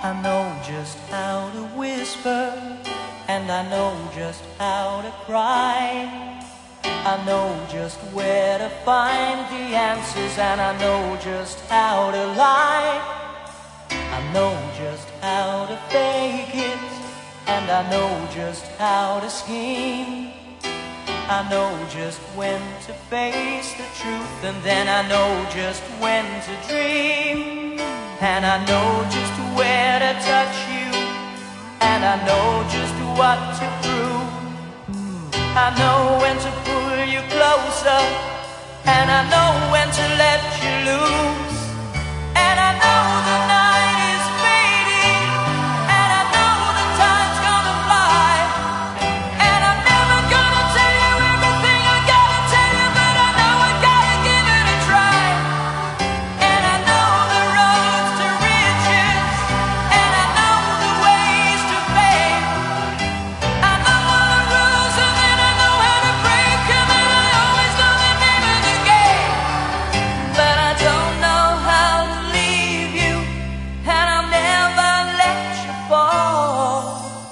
I know just how to whisper, and I know just how to cry. I know just where to find the answers, and I know just how to lie. I know just how to fake it, and I know just how to scheme. I know just when to face the truth, and then I know just when to dream. And I know just where to touch you, and I know just what to prove. I know when to pull you closer, and I know when to let you loose. And I know the night is fading, and I know the time's gonna fly. And I'm never gonna tell you everything I gotta tell you, but I know I gotta give it a try. And I know the roads to riches, and I know the ways to fame. I know all the rules, and then I know how to break them, and I always know the name of the game. But I don't know how to leave you, and I'll never let you fall.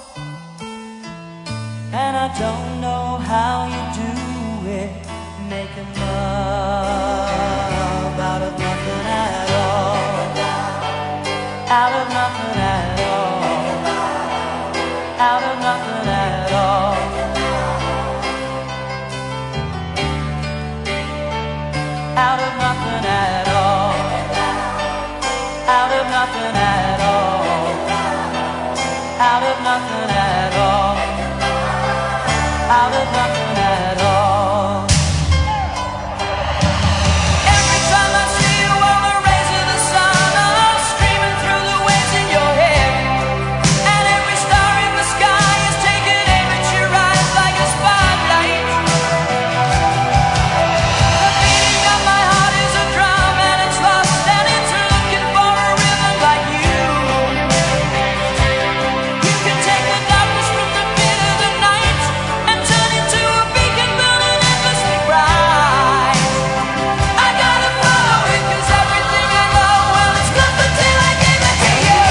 And I don't know how you do it, making love out of nothing at all. Out of nothing at all. Out of nothing at all. Out of nothing at all. Out of nothing at all. Out of nothing at all. Out of nothing at all. Every time I see you on the rays of the sun, I'm streaming through the waves in your hair. And every star in the sky is taking aim at your eyes like a spotlight. The beating of my heart is a drum, and it's lost, and it's looking for a rhythm like you. You can take the darkness from the pit of the night and turn it to a beacon burning endlessly bright. I gotta follow it, 'cause everything I know, well, it's nothing till I give it to you.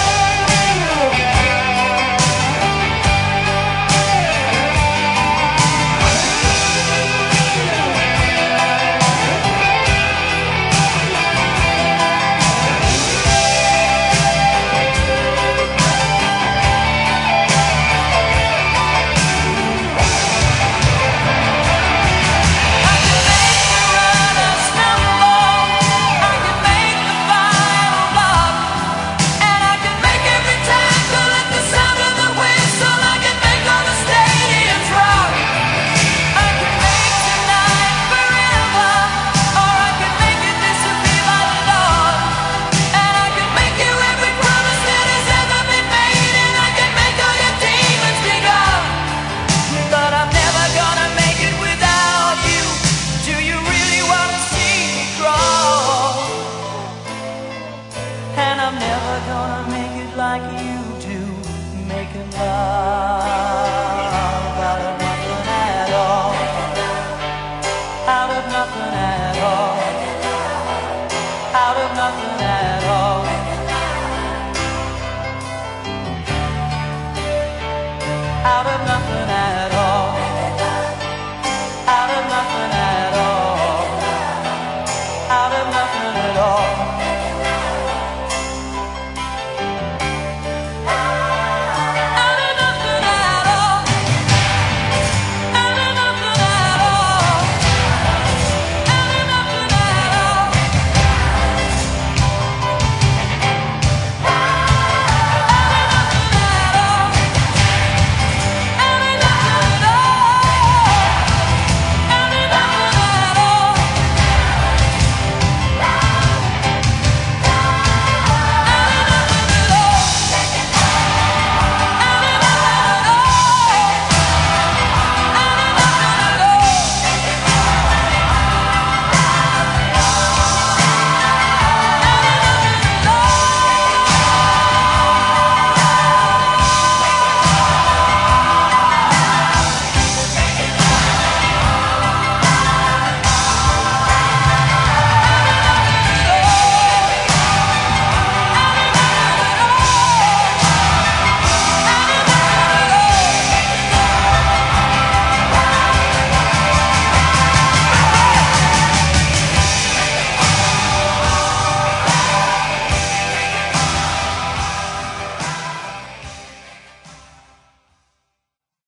I can make the runner stumble, I can make the final love, and I can make every tackle at the sound of the whistle. I can make all the stadiums rock. I can make tonight forever, or I can make it disappear by the dawn. And I can make you every promise that has ever been made, and I can make all your demons be gone. But I'm never gonna make it without you. Do you really wanna see me crawl? And I'm never gonna make it like you do, making love out of nothing at all. Out of nothing at all. Out of nothing at all.